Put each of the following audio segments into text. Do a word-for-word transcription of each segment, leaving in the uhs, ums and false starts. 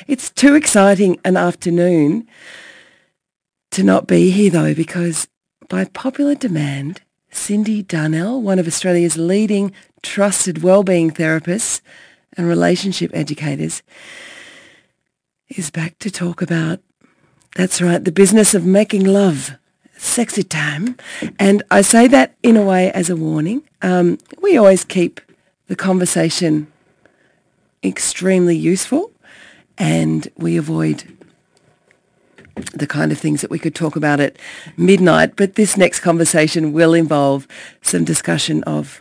It's too exciting an afternoon to not be here, though, because by popular demand, Cindy Darnell, one of Australia's leading trusted wellbeing therapists and relationship educators, is back to talk about, that's right, the business of making love. Sexy time. And I say that in a way as a warning. Um, we always keep the conversation extremely useful, and we avoid the kind of things that we could talk about at midnight. But this next conversation will involve some discussion of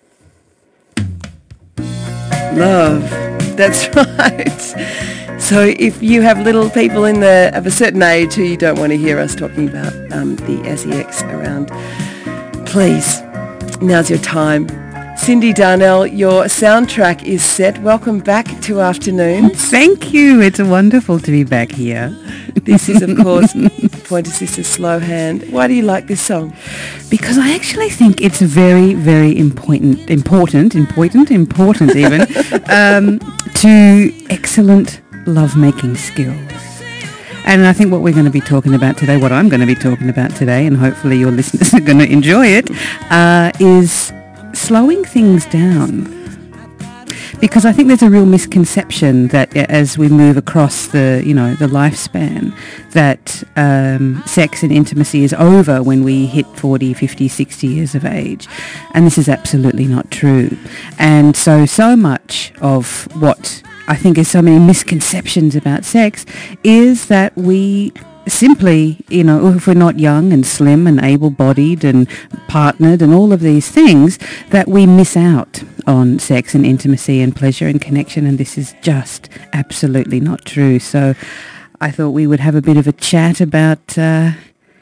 love. That's right. So if you have little people in the of a certain age who you don't want to hear us talking about um, the S E X around, please, now's your time. Cindy Darnell, your soundtrack is set. Welcome back to Afternoons. Thank you. It's wonderful to be back here. This is, of course, Pointer Sister Slow Hand. Why do you like this song? Because I actually think it's very, very important, important, important, important even, um, to excellent lovemaking skills. And I think what we're going to be talking about today, what I'm going to be talking about today, and hopefully your listeners are going to enjoy it, uh, is slowing things down. Because I think there's a real misconception that as we move across the, you know, the lifespan, that um, sex and intimacy is over when we hit forty, fifty, sixty years of age. And this is absolutely not true. And so, so much of what I think is so many misconceptions about sex is that we simply, you know, if we're not young and slim and able-bodied and partnered and all of these things, that we miss out on sex and intimacy and pleasure and connection, and this is just absolutely not true. So I thought we would have a bit of a chat about uh,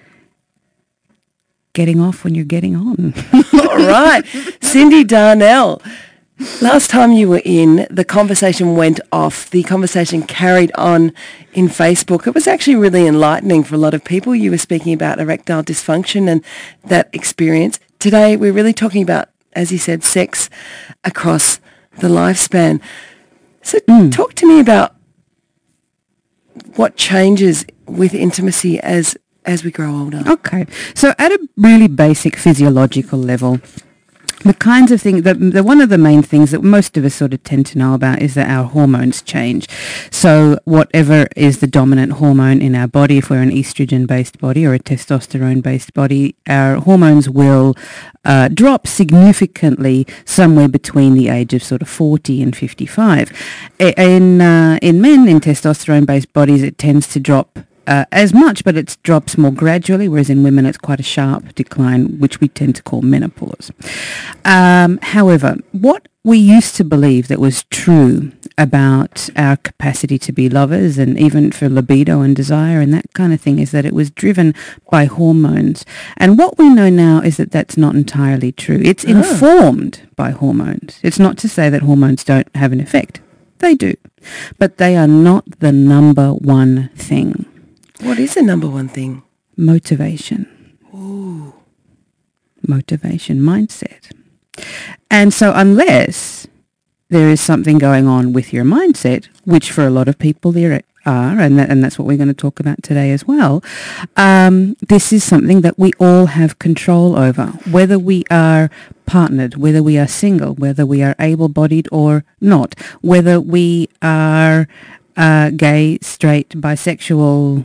getting off when you're getting on. All right. Cindy Darnell. Last time you were in, the conversation went off. The conversation carried on in Facebook. It was actually really enlightening for a lot of people. You were speaking about erectile dysfunction and that experience. Today, we're really talking about, as you said, sex across the lifespan. So mm. talk to me about what changes with intimacy as, as we grow older. Okay. So at a really basic physiological level, the kinds of things, the, the one of the main things that most of us sort of tend to know about is that our hormones change. So whatever is the dominant hormone in our body, if we're an estrogen-based body or a testosterone-based body, our hormones will uh, drop significantly somewhere between the age of sort of forty and fifty-five. In, uh, in men, in testosterone-based bodies, it tends to drop Uh, as much, but it drops more gradually, whereas in women it's quite a sharp decline, which we tend to call menopause. Um, however, what we used to believe that was true about our capacity to be lovers and even for libido and desire and that kind of thing is that it was driven by hormones. And what we know now is that that's not entirely true. It's oh. informed by hormones. It's not to say that hormones don't have an effect. They do. But they are not the number one thing. What is the number one thing? Motivation. Ooh. Motivation, mindset. And so unless there is something going on with your mindset, which for a lot of people there are, and, that, and that's what we're going to talk about today as well, um, this is something that we all have control over, whether we are partnered, whether we are single, whether we are able-bodied or not, whether we are uh, gay, straight, bisexual,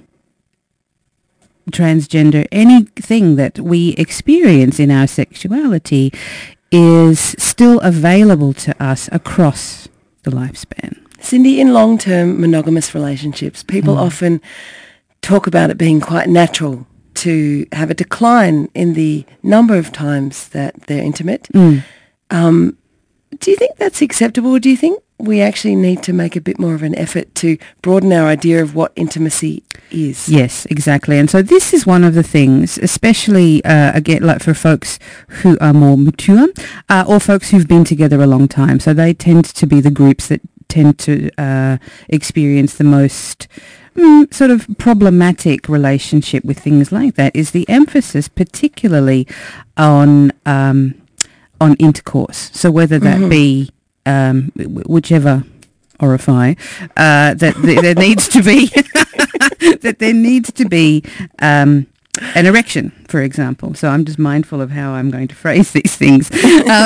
transgender, anything that we experience in our sexuality is still available to us across the lifespan. Cindy, in long-term monogamous relationships, people mm. often talk about it being quite natural to have a decline in the number of times that they're intimate. Mm. Um, do you think that's acceptable? Do you think we actually need to make a bit more of an effort to broaden our idea of what intimacy is? Yes, exactly. And so this is one of the things, especially, uh, again, like for folks who are more mature uh, or folks who've been together a long time. So they tend to be the groups that tend to uh, experience the most mm, sort of problematic relationship with things like that, is the emphasis particularly on um, on intercourse. So whether that mm-hmm. be um, whichever horrify, uh, that th- there needs to be that there needs to be um, an erection, for example. So I'm just mindful of how I'm going to phrase these things. Uh,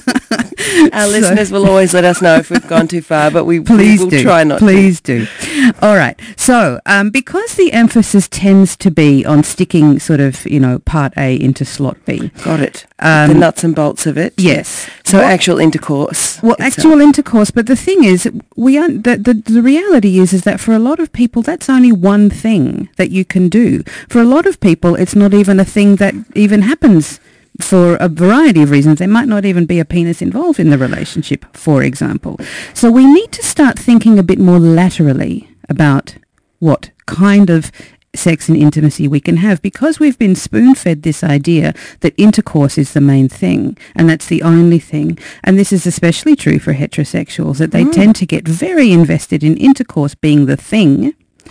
Our so, listeners will always let us know if we've gone too far, but we, please we will do. try not please to. Please do. All right. So um, because the emphasis tends to be on sticking sort of, you know, part A into slot B. Got it. Um, the nuts and bolts of it. Yes. So What- actual intercourse. Well, itself. actual intercourse, but the thing is, we aren't, the, the the reality is is that for a lot of people, that's only one thing that you can do. For a lot of people, it's not even a thing that even happens for a variety of reasons. There might not even be a penis involved in the relationship, for example. So we need to start thinking a bit more laterally about what kind of sex and intimacy we can have, because we've been spoon-fed this idea that intercourse is the main thing and that's the only thing. And this is especially true for heterosexuals, that they Mm. tend to get very invested in intercourse being the thing.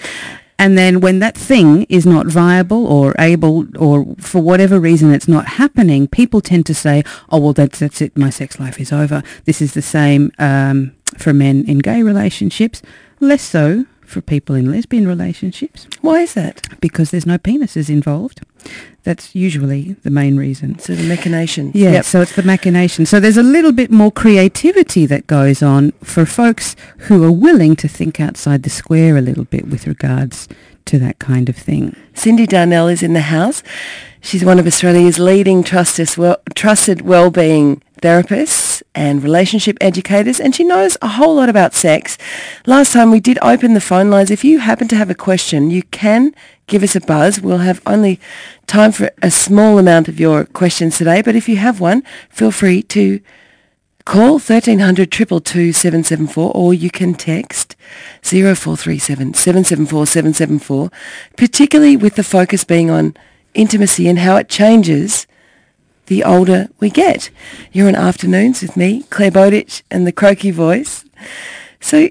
And then when that thing is not viable or able, or for whatever reason it's not happening, people tend to say, oh, well, that's, that's it, my sex life is over. This is the same um, for men in gay relationships, less so for people in lesbian relationships. Why is that? Because there's no penises involved. That's usually the main reason. So the machinations. Yeah, Yep. so it's the machination. So there's a little bit more creativity that goes on for folks who are willing to think outside the square a little bit with regards to that kind of thing. Cindy Darnell is in the house. She's one of Australia's leading trusted, well, trusted wellbeing therapists and relationship educators, and she knows a whole lot about sex. Last time we did open the phone lines. If you happen to have a question, you can give us a buzz. We'll have only time for a small amount of your questions today, but if you have one, feel free to call thirteen hundred, two two two, seven seven four, or you can text zero four three seven, seven seven four, seven seven four, particularly with the focus being on intimacy and how it changes the older we get. You're on Afternoons with me, Claire Bowditch, and the croaky voice. So,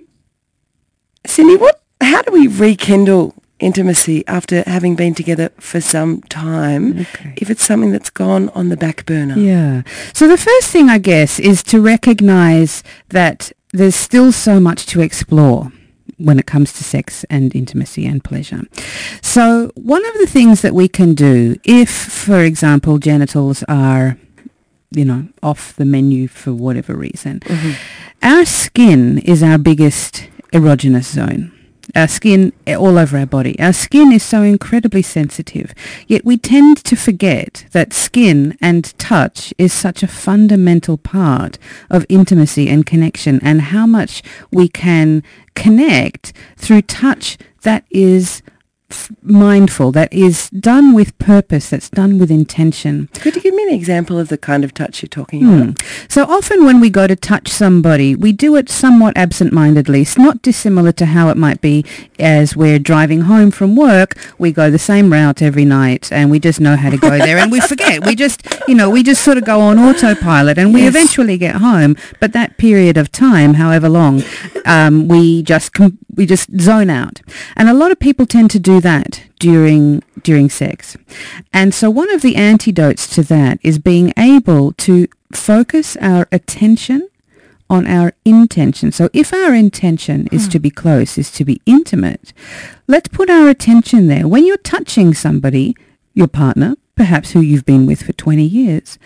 Cindy, what? How do we rekindle intimacy after having been together for some time, Okay. if it's something that's gone on the back burner? Yeah. So the first thing, I guess, is to recognise that there's still so much to explore when it comes to sex and intimacy and pleasure. So one of the things that we can do if, for example, genitals are, you know, off the menu for whatever reason, Mm-hmm. our skin is our biggest erogenous zone. Our skin all over our body. Our skin is so incredibly sensitive, yet we tend to forget that skin and touch is such a fundamental part of intimacy and connection, and how much we can connect through touch that is f- mindful, that is done with purpose, that's done with intention. Could you give me an example of the kind of touch you're talking about? Hmm. So often when we go to touch somebody, we do it somewhat absent-mindedly. It's not dissimilar to how it might be as we're driving home from work. We go the same route every night and we just know how to go there and we forget. We just, you know, we just sort of go on autopilot and we Yes. eventually get home. But that period of time, however long, um, we just com- we just zone out. And a lot of people tend to do that during during sex. And so one of the antidotes to that is being able to focus our attention on our intention. So if our intention is to be close, is to be intimate, let's put our attention there. When you're touching somebody, your partner, perhaps who you've been with for twenty years,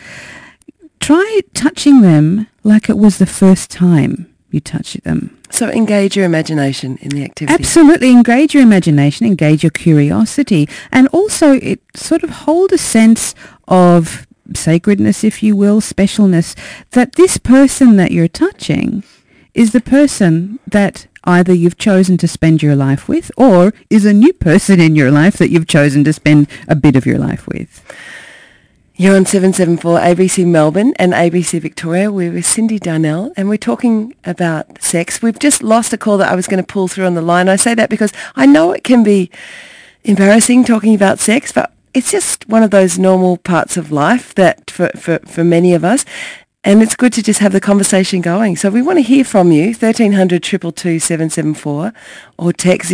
try touching them like it was the first time you touched them. So engage your imagination in the activity. Absolutely. Engage your imagination, engage your curiosity, and also it sort of hold a sense of sacredness, if you will, specialness, that this person that you're touching is the person that either you've chosen to spend your life with or is a new person in your life that you've chosen to spend a bit of your life with. You're on seven seven four A B C Melbourne and A B C Victoria. We're with Cindy Darnell and we're talking about sex. We've just lost a call that I was going to pull through on the line. I say that because I know it can be embarrassing talking about sex, but it's just one of those normal parts of life that for, for, for many of us. And it's good to just have the conversation going. So we want to hear from you, thirteen hundred, two two two, seven seven four, or text zero four three seven, seven seven four, seven seven four. And I've got a text here.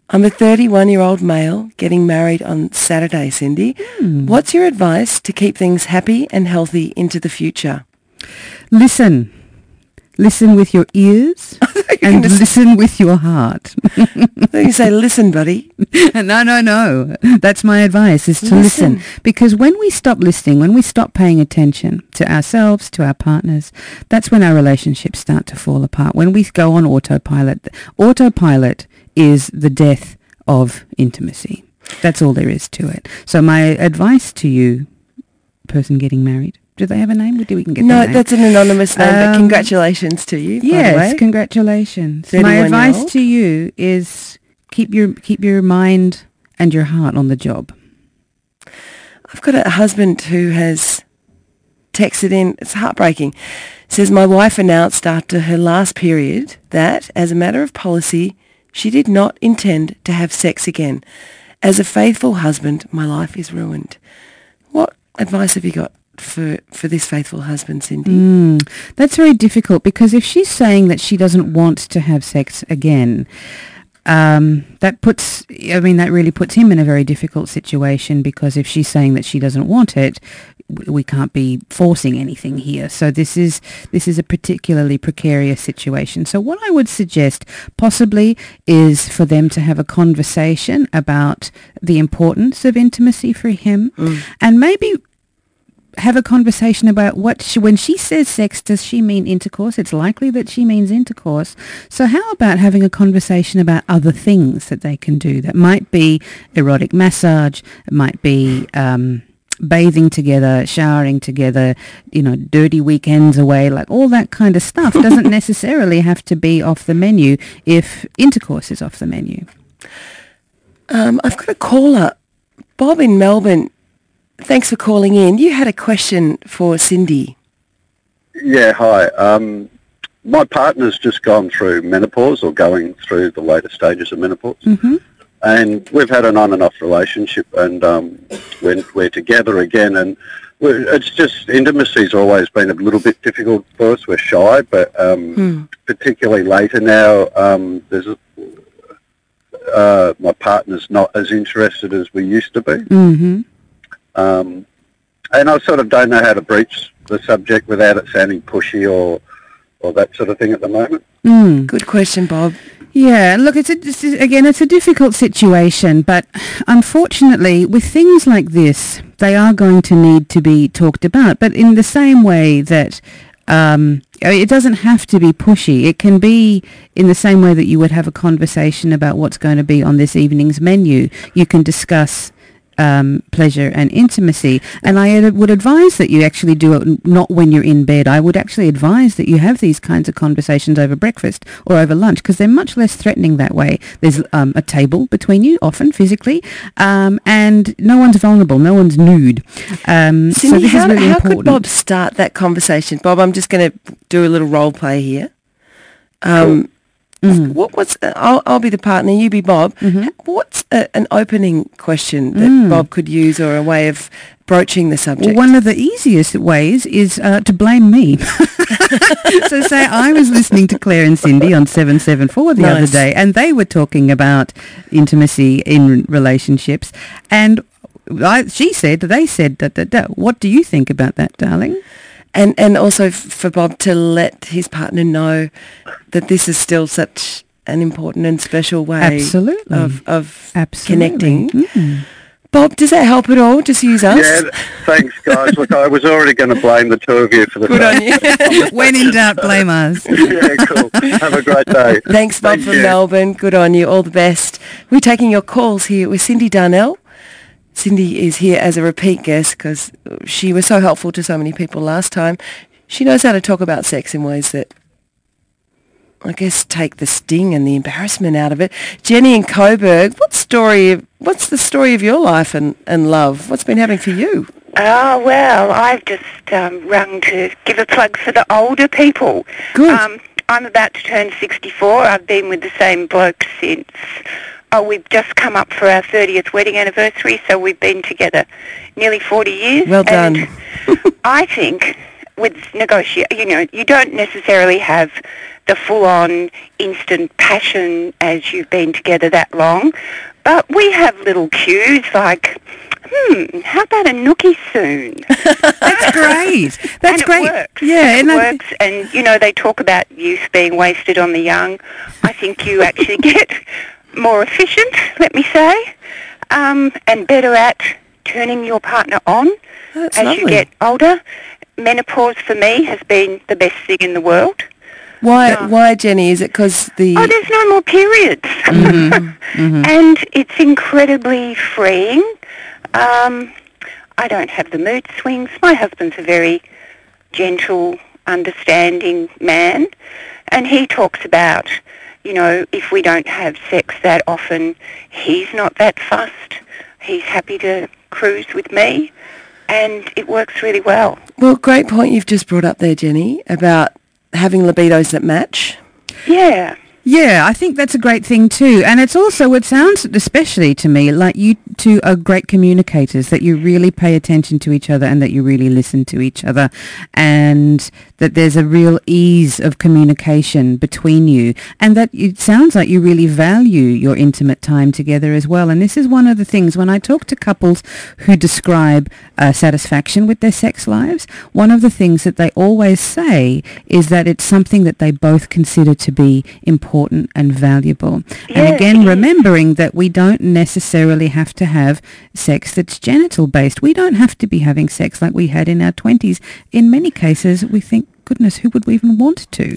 I'm a thirty-one-year-old male getting married on Saturday, Cindy. Hmm. What's your advice to keep things happy and healthy into the future? Listen. Listen with your ears and listen with your heart. You say, listen, buddy. No, no, no. That's my advice, is to Listen. listen. Because when we stop listening, when we stop paying attention to ourselves, to our partners, that's when our relationships start to fall apart. When we go on autopilot, autopilot is the death of intimacy. That's all there is to it. So my advice to you, person getting married, do they have a name? Do we can get No, their name? that's an anonymous name, but Um, congratulations to you, by Yes, the way. congratulations. My thirty-one-year-old. advice to you is keep your keep your mind and your heart on the job. I've got a husband who has texted in, it's heartbreaking, says, my wife announced after her last period that, as a matter of policy, she did not intend to have sex again. As a faithful husband, my life is ruined. What advice have you got for, for this faithful husband, Cindy? Mm, that's very difficult, because if she's saying that she doesn't want to have sex again, um, that puts, I mean, that really puts him in a very difficult situation, because if she's saying that she doesn't want it, w- we can't be forcing anything here. So this is this is a particularly precarious situation. So what I would suggest possibly is for them to have a conversation about the importance of intimacy for him, Mm. and maybe have a conversation about what she, when she says sex, does she mean intercourse? It's likely that she means intercourse. So how about having a conversation about other things that they can do? That might be erotic massage, it might be um, bathing together, showering together, you know, dirty weekends away, like all that kind of stuff doesn't necessarily have to be off the menu if intercourse is off the menu. Um, I've got a caller, Bob in Melbourne. Thanks for calling in. You had a question for Cindy. Yeah, hi. Um, my partner's just gone through menopause, or going through the later stages of menopause. Mm-hmm. And we've had an on and off relationship, and um, we're, we're together again, and we're, it's just, intimacy's always been a little bit difficult for us. We're shy, but um, Hmm. particularly later now, um, there's a, uh, my partner's not as interested as we used to be. Mm-hmm. Um, and I sort of don't know how to breach the subject without it sounding pushy or or that sort of thing at the moment. Mm. Good question, Bob. Yeah, look, it's a, this is, again, it's a difficult situation, but unfortunately, with things like this, they are going to need to be talked about. But in the same way that um, it doesn't have to be pushy, it can be in the same way that you would have a conversation about what's going to be on this evening's menu. You can discuss Um, pleasure and intimacy, and I ad- would advise that you actually do it n- not when you're in bed. I would actually advise that you have these kinds of conversations over breakfast or over lunch, because they're much less threatening that way. There's um, a table between you, often physically, um, and no one's vulnerable, no one's nude. Um, so Cindy, this how, is really how important. could Bob start that conversation? Bob, I'm just going to do a little role play here. Um, Mhm. What was? I'll, I'll be the partner. You be Bob. Mhm. What's a, an opening question that Mm. Bob could use, or a way of broaching the subject? Well, one of the easiest ways is uh, to blame me. So say I was listening to Claire and Cindy on seven seven four the Nice. other day, and they were talking about intimacy in relationships, and I, she said, they said, that, that, that. What do you think about that, darling? And and also f- for Bob to let his partner know that this is still such an important and special way Absolutely. of of Absolutely. connecting. Mm. Bob, does that help at all? Just use us. Yeah, thanks, guys. Look, I was already going to blame the two of you for the Good on you. When in doubt, blame us. Yeah, cool. Have a great day. Thanks, Bob, Thank from you. Melbourne. Good on you. All the best. We're taking your calls here with Cindy Darnell. Cindy is here as a repeat guest because she was so helpful to so many people last time. She knows how to talk about sex in ways that, I guess, take the sting and the embarrassment out of it. Jenny in Coburg, what story? What's the story of your life and, and love? What's been happening for you? Oh, well, I've just um, rung to give a plug for the older people. Good. Um, I'm about to turn sixty-four. I've been with the same bloke since, oh, we've just come up for our thirtieth wedding anniversary, so we've been together nearly forty years. Well done. And I think with negotiate, you know, you don't necessarily have the full-on instant passion as you've been together that long, but we have little cues like, hmm, how about a nookie soon? That's great. That's and great. It works. Yeah, it and I- works. And, you know, they talk about youth being wasted on the young. I think you actually get more efficient, let me say, um, and better at turning your partner on That's as lovely. you get older. Menopause for me has been the best thing in the world. Why, No. why, Jenny? Is it because the... Oh, there's no more periods. Mm-hmm. And it's incredibly freeing. Um, I don't have the mood swings. My husband's a very gentle, understanding man. And he talks about, you know, if we don't have sex that often, he's not that fussed. He's happy to cruise with me. And it works really well. Well, great point you've just brought up there, Jenny, about having libidos that match. Yeah. Yeah, I think that's a great thing too. And it's also, it sounds especially to me like you two are great communicators, that you really pay attention to each other and that you really listen to each other, and that there's a real ease of communication between you, and that it sounds like you really value your intimate time together as well. And this is one of the things when I talk to couples who describe uh, satisfaction with their sex lives, one of the things that they always say is that it's something that they both consider to be important and valuable. Yeah, and again, it is. remembering that we don't necessarily have to have sex that's genital based. We don't have to be having sex like we had in our twenties. In many cases, we think, goodness, who would we even want to?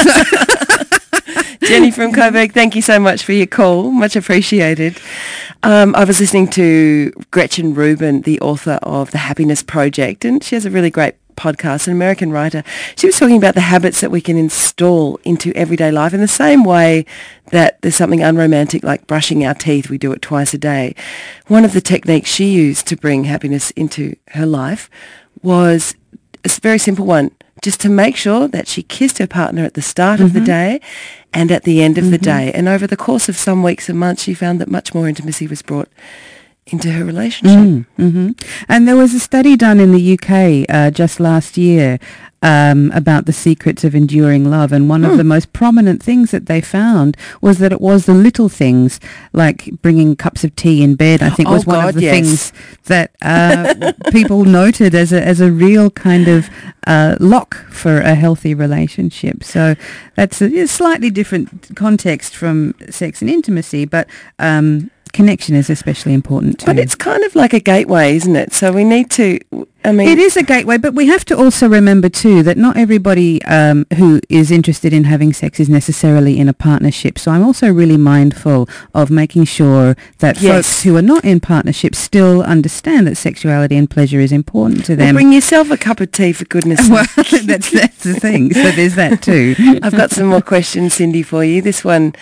Jenny from Coburg, thank you so much for your call. Much appreciated. Um, I was listening to Gretchen Rubin, the author of The Happiness Project, and she has a really great podcast, an American writer. She was talking about the habits that we can install into everyday life in the same way that there's something unromantic like brushing our teeth. We do it twice a day. One of the techniques she used to bring happiness into her life was a very simple one, just to make sure that she kissed her partner at the start Mm-hmm. of the day and at the end of mm-hmm. the day. And over the course of some weeks and months, she found that much more intimacy was brought into her relationship. Mm-hmm. And there was a study done in the U K uh, just last year um, about the secrets of enduring love, and one Mm. of the most prominent things that they found was that it was the little things, like bringing cups of tea in bed, I think Oh, was one God, of the yes. things that uh, people noted as a, as a real kind of uh, lock for a healthy relationship. So that's a, a slightly different context from sex and intimacy, but um, connection is especially important too. But it's kind of like a gateway, isn't it? So we need to, I mean... It is a gateway, but we have to also remember too that not everybody um, who is interested in having sex is necessarily in a partnership. So I'm also really mindful of making sure that Yes. folks who are not in partnerships still understand that sexuality and pleasure is important to Well, them. bring yourself a cup of tea, for goodness Well, sake. that's, that's the thing. So there's that too. I've got some more questions, Cindy, for you. This one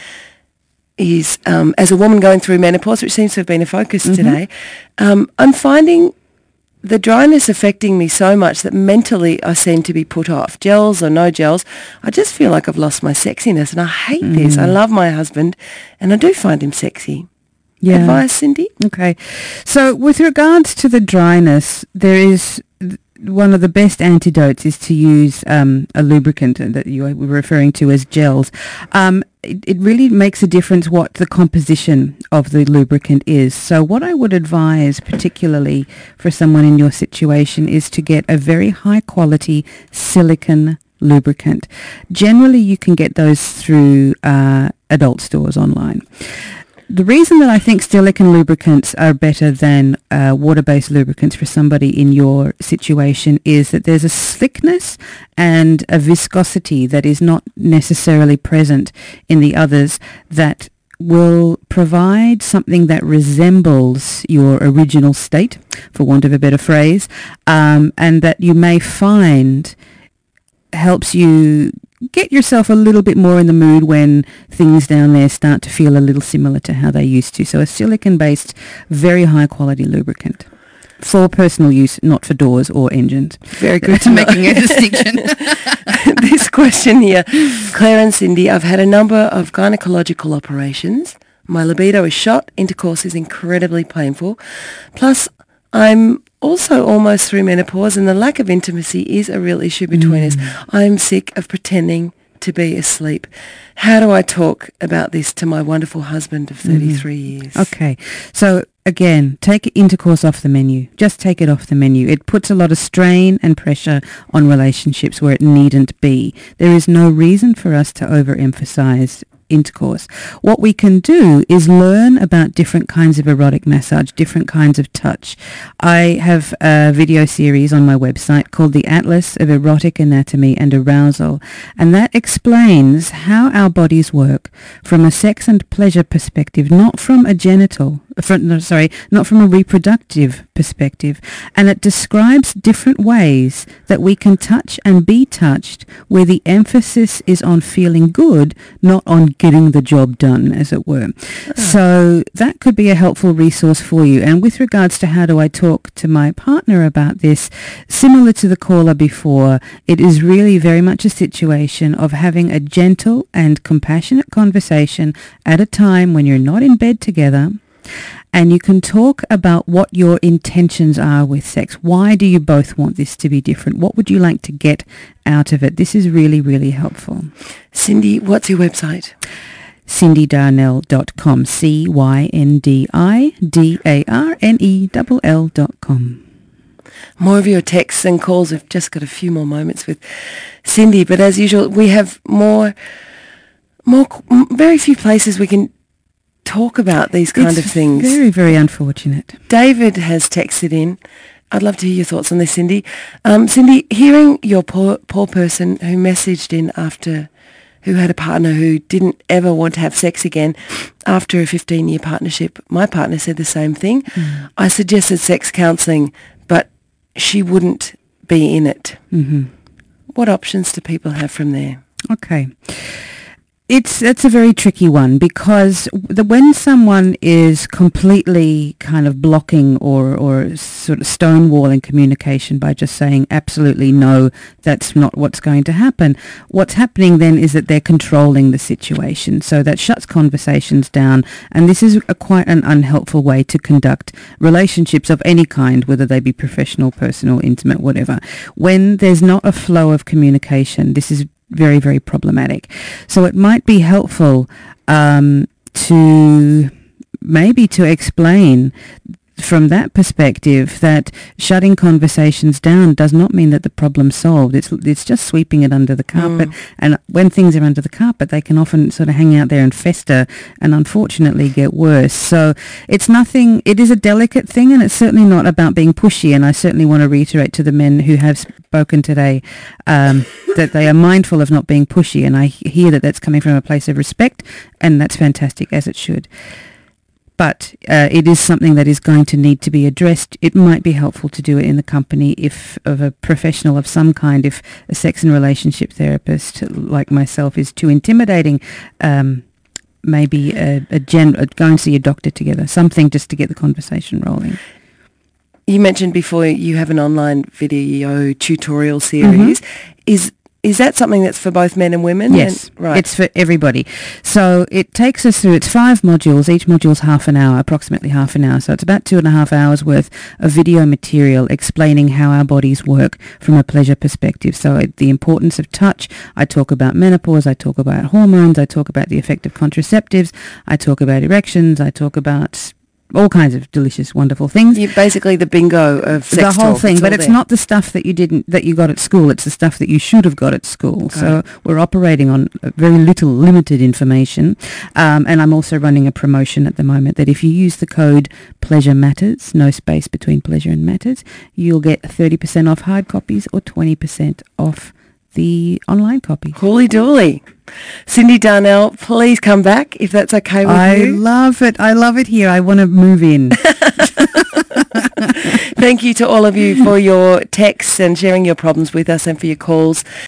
is, um, as a woman going through menopause, which seems to have been a focus Mm-hmm. today, um, I'm finding the dryness affecting me so much that mentally I seem to be put off. Gels or no gels, I just feel like I've lost my sexiness, and I hate this. Mm. I love my husband, and I do find him sexy. Yeah. Advice, Cindy? Okay. So with regards to the dryness, there is th- one of the best antidotes is to use um, a lubricant that you were referring to as gels. Um, it, it really makes a difference what the composition of the lubricant is. So what I would advise, particularly for someone in your situation, is to get a very high quality silicone lubricant. Generally, you can get those through uh, adult stores online. The reason that I think silicone lubricants are better than uh, water-based lubricants for somebody in your situation is that there's a slickness and a viscosity that is not necessarily present in the others that will provide something that resembles your original state, for want of a better phrase, um, and that you may find helps you get yourself a little bit more in the mood when things down there start to feel a little similar to how they used to. So a silicone-based, very high-quality lubricant for personal use, not for doors or engines. Very good to know. Making a distinction. This question here, Claire and Cindy, I've had a number of gynecological operations. My libido is shot. Intercourse is incredibly painful. Plus, I'm also almost through menopause, and the lack of intimacy is a real issue between Mm. us. I'm sick of pretending to be asleep. How do I talk about this to my wonderful husband of thirty-three years? Okay. So again, take intercourse off the menu. Just take it off the menu. It puts a lot of strain and pressure on relationships where it needn't be. There is no reason for us to overemphasize intercourse. What we can do is learn about different kinds of erotic massage, different kinds of touch. I have a video series on my website called The Atlas of Erotic Anatomy and Arousal, and that explains how our bodies work from a sex and pleasure perspective, not from a genital, from, no, sorry, not from a reproductive perspective, and it describes different ways that we can touch and be touched where the emphasis is on feeling good, not on getting the job done, as it were. Oh. So that could be a helpful resource for you. And with regards to how do I talk to my partner about this, similar to the caller before, it is really very much a situation of having a gentle and compassionate conversation at a time when you're not in bed together, and you can talk about what your intentions are with sex. Why do you both want this to be different? What would you like to get out of it? This is really, really helpful. Cindy, what's your website? cindy darnell dot com. C Y N D I D A R N E L L dot com. More of your texts and calls. We've just got a few more moments with Cindy, but as usual, we have more, more, very few places we can talk about these kind it's of things. Very, very unfortunate. David has texted in. I'd love to hear your thoughts on this, Cindy. Um, Cindy, hearing your poor, poor person who messaged in after, who had a partner who didn't ever want to have sex again after a fifteen-year partnership, my partner said the same thing. Mm. I suggested sex counselling, but she wouldn't be in it. Mm-hmm. What options do people have from there? Okay. It's that's a very tricky one, because the, when someone is completely kind of blocking or, or sort of stonewalling communication by just saying absolutely no, that's not what's going to happen, what's happening then is that they're controlling the situation. So that shuts conversations down, and this is a quite an unhelpful way to conduct relationships of any kind, whether they be professional, personal, intimate, whatever. When there's not a flow of communication, this is very, very problematic. So it might be helpful um, to maybe to explain from that perspective that shutting conversations down does not mean that the problem's solved. It's it's just sweeping it under the carpet. Mm. And when things are under the carpet, they can often sort of hang out there and fester and unfortunately get worse. So it's nothing, it is a delicate thing, and it's certainly not about being pushy. And I certainly want to reiterate to the men who have spoken today um, that they are mindful of not being pushy. And I hear that that's coming from a place of respect, and that's fantastic, as it should. But uh, it is something that is going to need to be addressed. It might be helpful to do it in the company if of a professional of some kind. If a sex and relationship therapist like myself is too intimidating, um, maybe a, a gen- a, go and see a doctor together, something just to get the conversation rolling. You mentioned before you have an online video tutorial series. Mm-hmm. Is Is that something that's for both men and women? Yes, and, right. It's for everybody. So it takes us through, it's five modules. Each module's half an hour, approximately half an hour. So it's about two and a half hours worth of video material explaining how our bodies work from a pleasure perspective. So it, the importance of touch. I talk about menopause. I talk about hormones. I talk about the effect of contraceptives. I talk about erections. I talk about all kinds of delicious, wonderful things. You're basically the bingo of sex the whole talk. thing, it's but it's there. not the stuff that you didn't that you got at school. It's the stuff that you should have got at school. Okay. So we're operating on very little, limited information. Um, and I'm also running a promotion at the moment that if you use the code Pleasure Matters, no space between pleasure and matters, you'll get thirty percent off hard copies or twenty percent off the online copy. Holy dooly. Cindy Darnell, please come back if that's okay with I you. I love it. I love it here. I want to move in. Thank you to all of you for your texts and sharing your problems with us and for your calls.